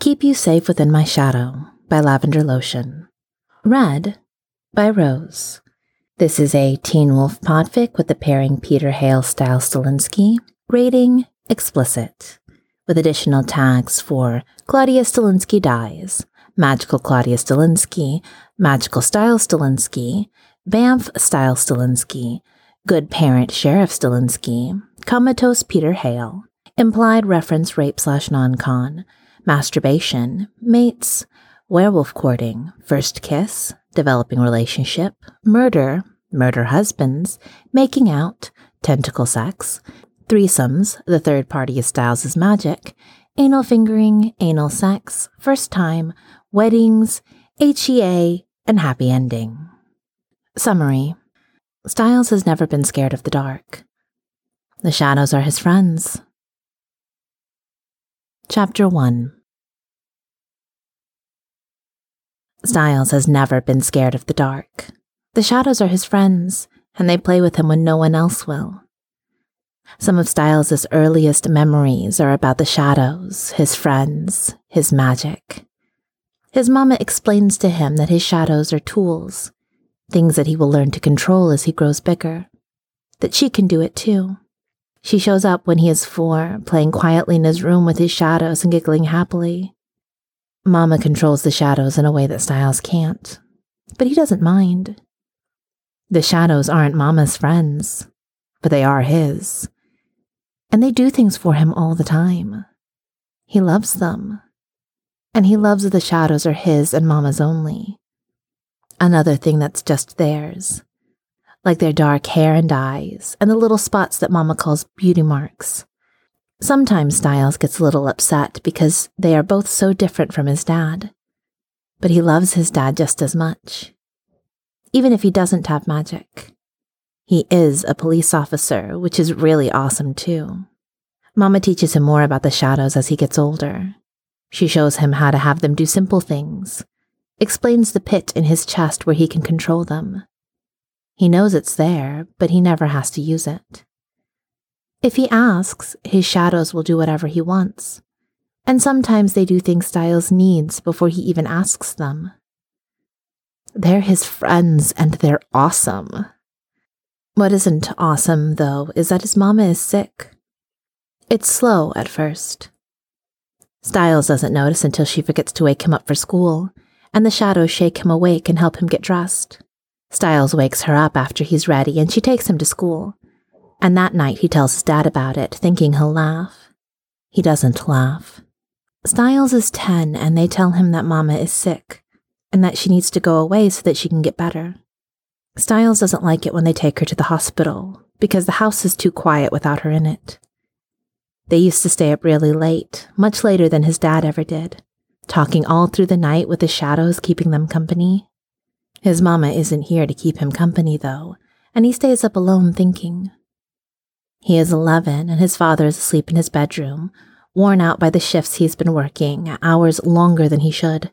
Keep You Safe Within My Shadow by Lavender Lotion. Read by Rose. This is a Teen Wolf podfic with the pairing Peter Hale Stiles Stilinski. Rating explicit. With additional tags for Claudia Stilinski dies, Magical Claudia Stilinski, Magical Stiles Stilinski, Banff Stiles Stilinski, Good Parent Sheriff Stilinski, Comatose Peter Hale, Implied Reference Rape/Non-Con, Masturbation, Mates, Werewolf Courting, First Kiss, Developing Relationship, Murder, Murder Husbands, Making Out, Tentacle Sex, Threesomes, The Third Party is Stiles' Magic, Anal Fingering, Anal Sex, First Time, Weddings, HEA, and Happy Ending. Summary. Stiles has never been scared of the dark. The shadows are his friends. Chapter 1. Stiles has never been scared of the dark. The shadows are his friends, and they play with him when no one else will. Some of Stiles' earliest memories are about the shadows, his friends, his magic. His mama explains to him that his shadows are tools, things that he will learn to control as he grows bigger, that she can do it too. She shows up when he is 4, playing quietly in his room with his shadows and giggling happily. Mama controls the shadows in a way that Stiles can't, but he doesn't mind. The shadows aren't Mama's friends, but they are his, and they do things for him all the time. He loves them, and he loves that the shadows are his and Mama's only. Another thing that's just theirs, like their dark hair and eyes, and the little spots that Mama calls beauty marks. Sometimes Stiles gets a little upset because they are both so different from his dad, but he loves his dad just as much. Even if he doesn't have magic. He is a police officer, which is really awesome too. Mama teaches him more about the shadows as he gets older. She shows him how to have them do simple things, explains the pit in his chest where he can control them. He knows it's there, but he never has to use it. If he asks, his shadows will do whatever he wants, and sometimes they do things Stiles needs before he even asks them. They're his friends, and they're awesome. What isn't awesome, though, is that his mama is sick. It's slow at first. Stiles doesn't notice until she forgets to wake him up for school, and the shadows shake him awake and help him get dressed. Stiles wakes her up after he's ready, and she takes him to school. And that night he tells his dad about it, thinking he'll laugh. He doesn't laugh. Stiles is 10, and they tell him that Mama is sick, and that she needs to go away so that she can get better. Stiles doesn't like it when they take her to the hospital, because the house is too quiet without her in it. They used to stay up really late, much later than his dad ever did, talking all through the night with the shadows keeping them company. His mama isn't here to keep him company, though, and he stays up alone thinking. He is 11, and his father is asleep in his bedroom, worn out by the shifts he's been working, hours longer than he should.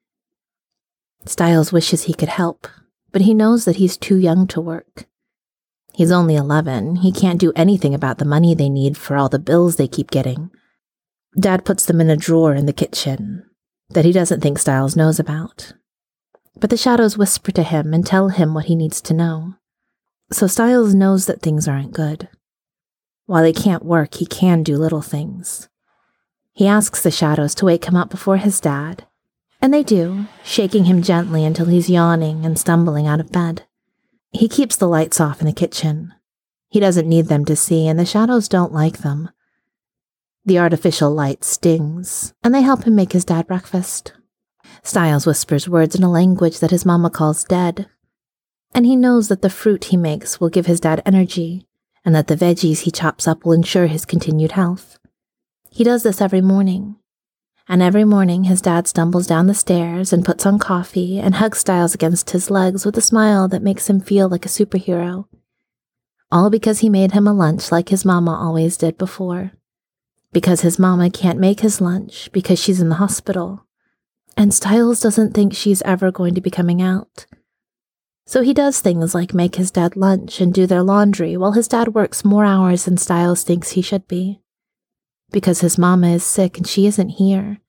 Stiles wishes he could help, but he knows that he's too young to work. He's only 11, he can't do anything about the money they need for all the bills they keep getting. Dad puts them in a drawer in the kitchen that he doesn't think Stiles knows about. But the shadows whisper to him and tell him what he needs to know. So Stiles knows that things aren't good. While he can't work, he can do little things. He asks the shadows to wake him up before his dad, and they do, shaking him gently until he's yawning and stumbling out of bed. He keeps the lights off in the kitchen. He doesn't need them to see, and the shadows don't like them. The artificial light stings, and they help him make his dad breakfast. Stiles whispers words in a language that his mama calls dead, and he knows that the fruit he makes will give his dad energy, and that the veggies he chops up will ensure his continued health. He does this every morning, and every morning his dad stumbles down the stairs and puts on coffee and hugs Stiles against his legs with a smile that makes him feel like a superhero. All because he made him a lunch like his mama always did before. Because his mama can't make his lunch because she's in the hospital. And Stiles doesn't think she's ever going to be coming out. So he does things like make his dad lunch and do their laundry while his dad works more hours than Stiles thinks he should be. Because his mama is sick and she isn't here,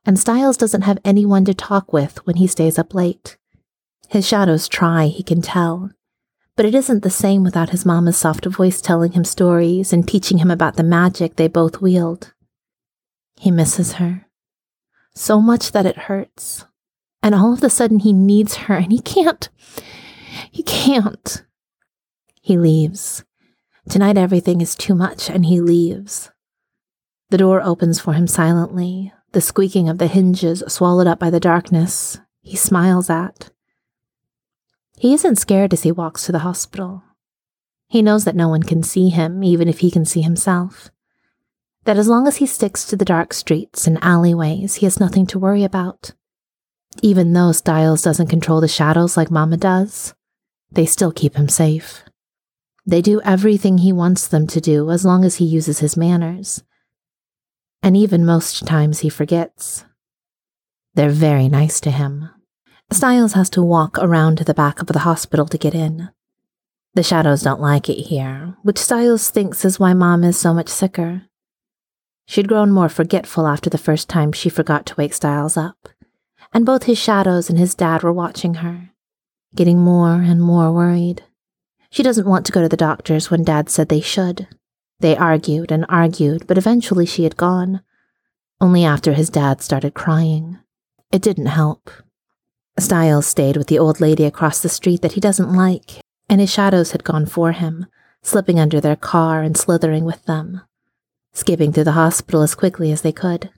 and Styles doesn't have anyone to talk with when he stays up late. His shadows try, he can tell, but it isn't the same without his mama's soft voice telling him stories and teaching him about the magic they both wield. He misses her, so much that it hurts, and all of a sudden he needs her, and he can't. He can't. He leaves. Tonight everything is too much, and he leaves. The door opens for him silently, the squeaking of the hinges swallowed up by the darkness he smiles at. He isn't scared as he walks to the hospital. He knows that no one can see him, even if he can see himself. That as long as he sticks to the dark streets and alleyways, he has nothing to worry about. Even though Styles doesn't control the shadows like Mama does, they still keep him safe. They do everything he wants them to do as long as he uses his manners. And even most times he forgets. They're very nice to him. Styles has to walk around to the back of the hospital to get in. The shadows don't like it here, which Styles thinks is why Mom is so much sicker. She'd grown more forgetful after the first time she forgot to wake Styles up, and both his shadows and his dad were watching her, getting more and more worried. She doesn't want to go to the doctors when Dad said they should. They argued and argued, but eventually she had gone, only after his dad started crying. It didn't help. Styles stayed with the old lady across the street that he doesn't like, and his shadows had gone for him, slipping under their car and slithering with them, skipping through the hospital as quickly as they could.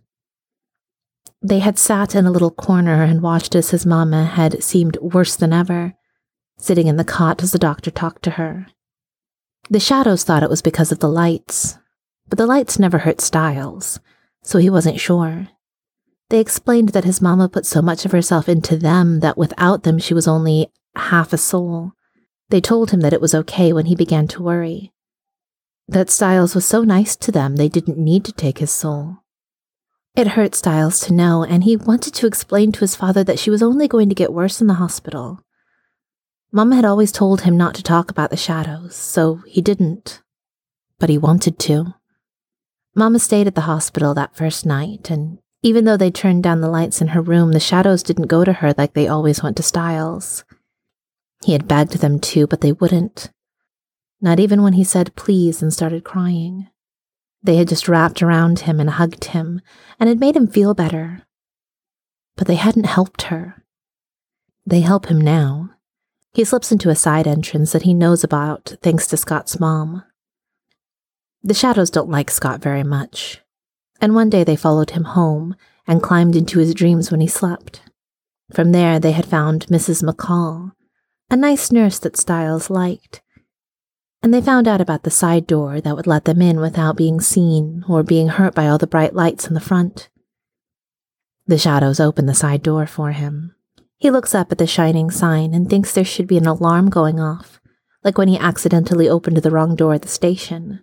They had sat in a little corner and watched as his mama had seemed worse than ever, sitting in the cot as the doctor talked to her. The shadows thought it was because of the lights, but the lights never hurt Styles, so he wasn't sure. They explained that his mama put so much of herself into them that without them she was only half a soul. They told him that it was okay when he began to worry. That Styles was so nice to them they didn't need to take his soul. It hurt Styles to know, and he wanted to explain to his father that she was only going to get worse in the hospital. Mama had always told him not to talk about the shadows, so he didn't. But he wanted to. Mama stayed at the hospital that first night, and even though they turned down the lights in her room, the shadows didn't go to her like they always went to Styles. He had begged them to, but they wouldn't. Not even when he said please and started crying. They had just wrapped around him and hugged him, and it made him feel better. But they hadn't helped her. They help him now. He slips into a side entrance that he knows about thanks to Scott's mom. The shadows don't like Scott very much, and one day they followed him home and climbed into his dreams when he slept. From there they had found Mrs. McCall, a nice nurse that Styles liked, and they found out about the side door that would let them in without being seen or being hurt by all the bright lights in the front. The shadows open the side door for him. He looks up at the shining sign and thinks there should be an alarm going off, like when he accidentally opened the wrong door at the station.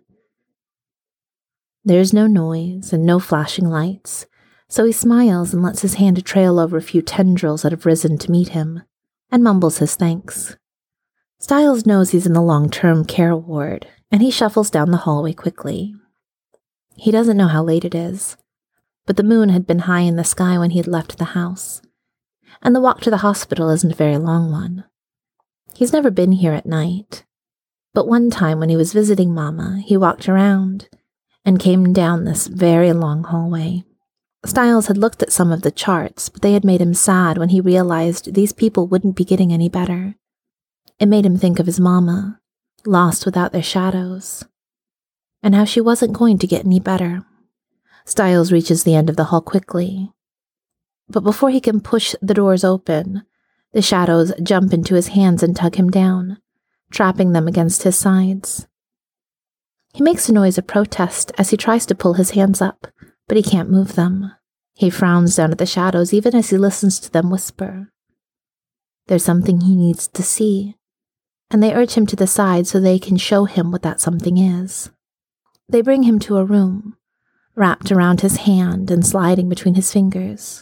There's no noise and no flashing lights, so he smiles and lets his hand trail over a few tendrils that have risen to meet him, and mumbles his thanks. Styles knows he's in the long-term care ward, and he shuffles down the hallway quickly. He doesn't know how late it is, but the moon had been high in the sky when he had left the house, and the walk to the hospital isn't a very long one. He's never been here at night, but one time when he was visiting Mama, he walked around and came down this very long hallway. Styles had looked at some of the charts, but they had made him sad when he realized these people wouldn't be getting any better. It made him think of his Mama, lost without their shadows, and how she wasn't going to get any better. Styles reaches the end of the hall quickly, but before he can push the doors open, the shadows jump into his hands and tug him down, trapping them against his sides. He makes a noise of protest as he tries to pull his hands up, but he can't move them. He frowns down at the shadows even as he listens to them whisper. There's something he needs to see, and they urge him to the side so they can show him what that something is. They bring him to a room, wrapped around his hand and sliding between his fingers.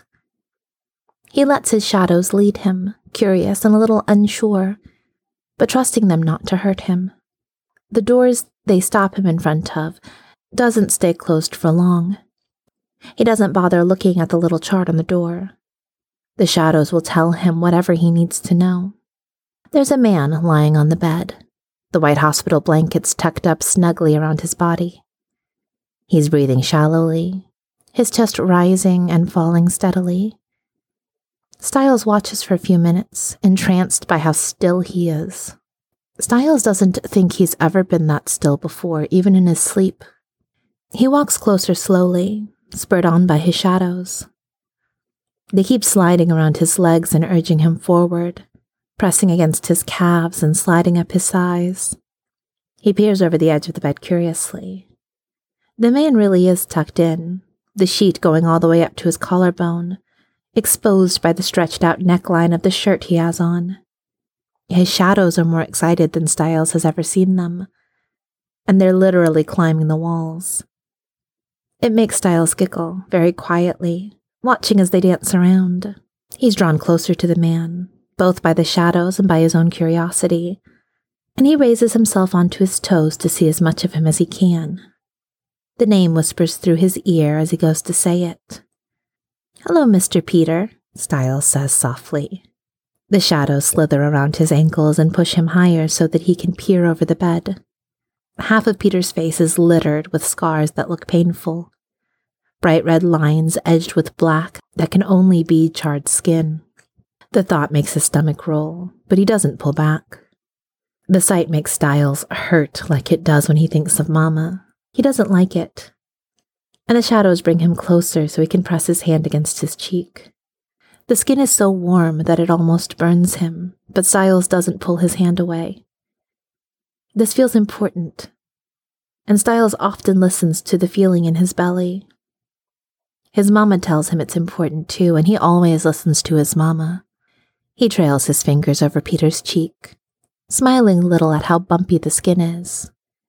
He lets his shadows lead him, curious and a little unsure, but trusting them not to hurt him. The doors they stop him in front of doesn't stay closed for long. He doesn't bother looking at the little chart on the door. The shadows will tell him whatever he needs to know. There's a man lying on the bed, the white hospital blankets tucked up snugly around his body. He's breathing shallowly, his chest rising and falling steadily. Stiles watches for a few minutes, entranced by how still he is. Stiles doesn't think he's ever been that still before, even in his sleep. He walks closer slowly, spurred on by his shadows. They keep sliding around his legs and urging him forward, pressing against his calves and sliding up his thighs. He peers over the edge of the bed curiously. The man really is tucked in, the sheet going all the way up to his collarbone, exposed by the stretched-out neckline of the shirt he has on. His shadows are more excited than Stiles has ever seen them, and they're literally climbing the walls. It makes Stiles giggle, very quietly, watching as they dance around. He's drawn closer to the man, both by the shadows and by his own curiosity, and he raises himself onto his toes to see as much of him as he can. The name whispers through his ear as he goes to say it. "Hello, Mr. Peter," Stiles says softly. The shadows slither around his ankles and push him higher so that he can peer over the bed. Half of Peter's face is littered with scars that look painful. Bright red lines edged with black that can only be charred skin. The thought makes his stomach roll, but he doesn't pull back. The sight makes Stiles hurt like it does when he thinks of Mama. He doesn't like it. And the shadows bring him closer so he can press his hand against his cheek. The skin is so warm that it almost burns him, but Stiles doesn't pull his hand away. This feels important, and Stiles often listens to the feeling in his belly. His mama tells him it's important too, and he always listens to his mama. He trails his fingers over Peter's cheek, smiling a little at how bumpy the skin is.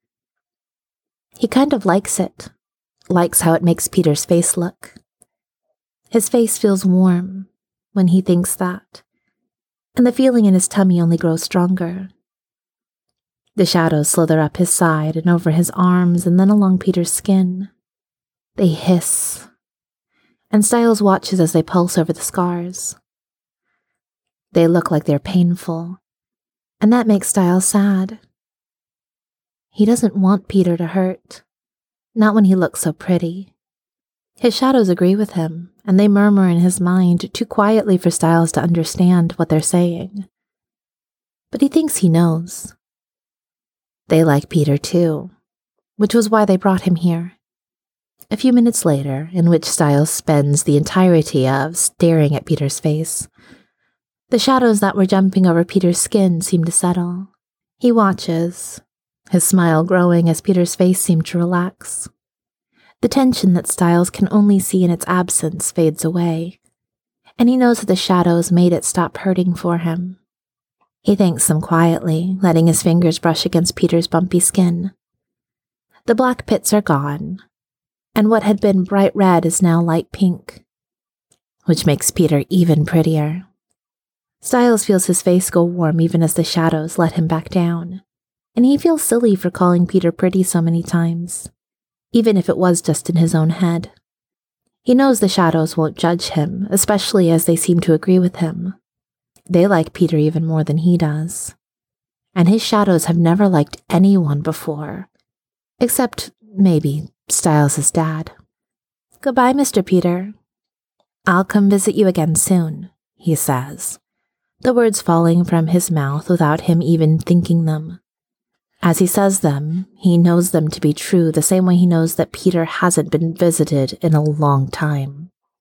He kind of likes it, likes how it makes Peter's face look. His face feels warm when he thinks that, and the feeling in his tummy only grows stronger. The shadows slither up his side and over his arms and then along Peter's skin. They hiss, and Stiles watches as they pulse over the scars. They look like they're painful, and that makes Stiles sad. He doesn't want Peter to hurt, not when he looks so pretty. His shadows agree with him, and they murmur in his mind too quietly for Stiles to understand what they're saying. But he thinks he knows. They like Peter too, which was why they brought him here. A few minutes later, in which Stiles spends the entirety of staring at Peter's face, the shadows that were jumping over Peter's skin seem to settle. He watches, his smile growing as Peter's face seemed to relax. The tension that Stiles can only see in its absence fades away, and he knows that the shadows made it stop hurting for him. He thanks them quietly, letting his fingers brush against Peter's bumpy skin. The black pits are gone, and what had been bright red is now light pink, which makes Peter even prettier. Stiles feels his face go warm even as the shadows let him back down, and he feels silly for calling Peter pretty so many times, even if it was just in his own head. He knows the shadows won't judge him, especially as they seem to agree with him. They like Peter even more than he does, and his shadows have never liked anyone before, except, maybe, Stiles' dad. "Goodbye, Mr. Peter. I'll come visit you again soon," he says, the words falling from his mouth without him even thinking them. As he says them, he knows them to be true the same way he knows that Peter hasn't been visited in a long time.